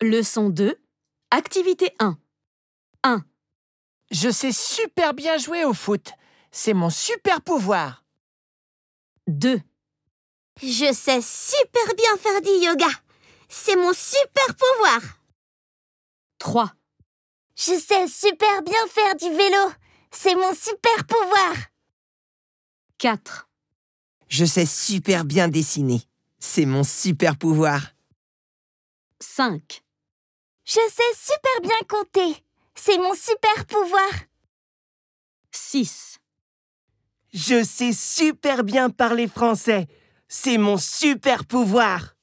Leçon 2, activité 1. 1. Je sais super bien jouer au foot. C'est mon super pouvoir. 2. Je sais super bien faire du yoga. C'est mon super pouvoir. 3. Je sais super bien faire du vélo. C'est mon super pouvoir. 4. Je sais super bien dessiner. C'est mon super pouvoir. 5. Je sais super bien compter. C'est mon super pouvoir. 6. Je sais super bien parler français. C'est mon super pouvoir.